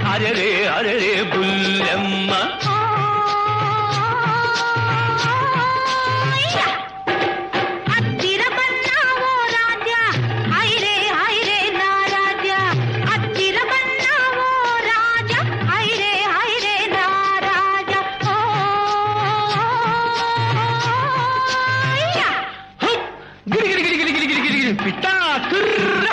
అరెరే అరెరే బుల్లెమ్మ పిట్టా కుర్ర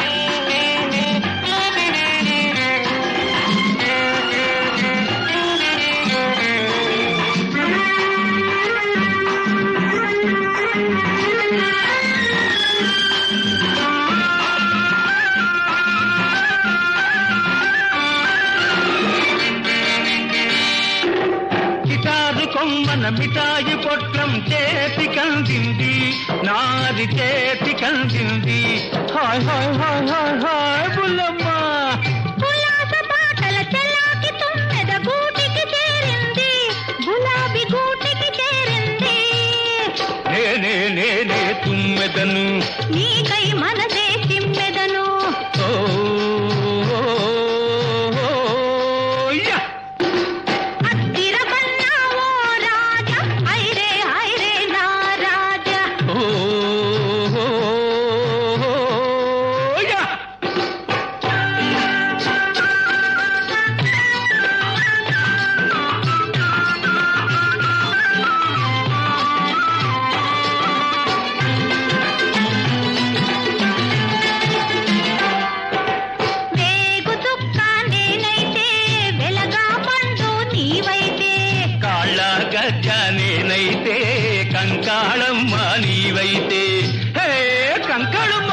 కొమ్మన మిఠాయి పొట్లం చేతి కందింది నాది చేతి కందింది హాయ్ హాయ్ హాయ్ హాయ్ హాయ్ బుల్లమ్మ ఉల్లాస పాటల చెలాకి తుమ్మెద గూటికి చేరింది గులాబీ గూటికి చేరింది నేనే నేనే తుమ్మెదను నీకై మనసే చిమ్మెదను ఓ నేనైతే కంకాళమ్మ నీవైతే హే కంకాళమ్మ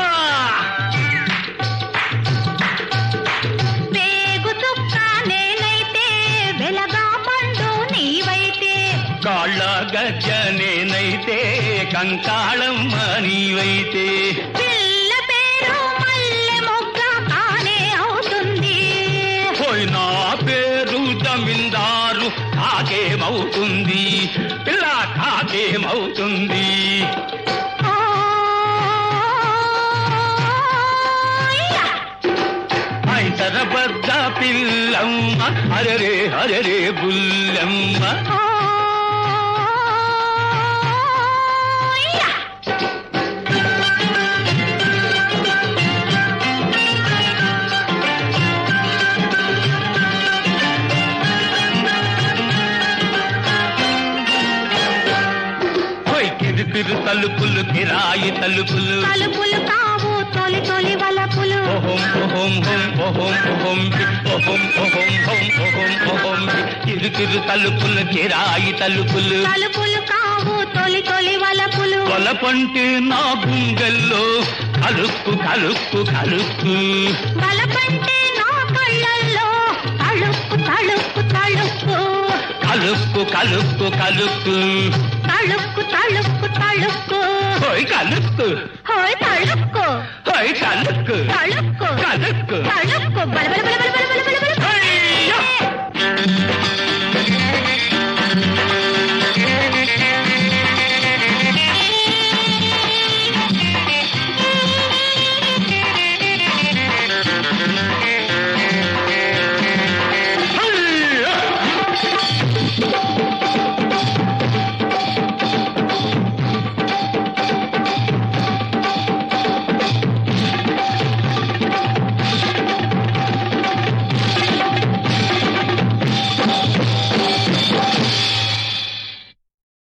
వేగు చుక్క నేనైతే వెలగా పండు నీవైతే కాళ్ళ గజ్జ నేనైతే కంకాళమ్మ నీవైతే పిల్ల పేరు మల్లె మొగ్గ కానే అవుతుంది పోయి నా పేరు జమీందారు కాకేమవుతుంది పిల్ల కాకేమవుతుంది ఐతరబద్ద పిల్లమ్మ అరెరే అరెరే బుల్లమ్మ కిరు తలుపులు కిరాయి తలుపులు తలుపులు కావు తొలి తొలి వలపులు ఓహం ఓహం హోం ఓహం ఓహం ఓహం ఓహం హోం ఓహం ఓహం కిరు కిరు తలుపులు కిరాయి తలుపులు తలుపులు కావు తొలి తొలి వలపులు వలపంటే నా గుండెల్లో కలుక్కు కలుక్కు కలుక్కు వలపంటే నా కళ్ళల్లో తళుక్కు తళుక్కు తళుక్కు కలుక్కు కలుక్కు కలుక్కు తళుక్కు తళుక్కు తళుక్కు హోయ్ కలుక్కు హోయ్ తళుక్కు హోయ్ కలుక్కు తళుక్కు కలుక్కు తళుక్కు బల బల బల బల బల బల బల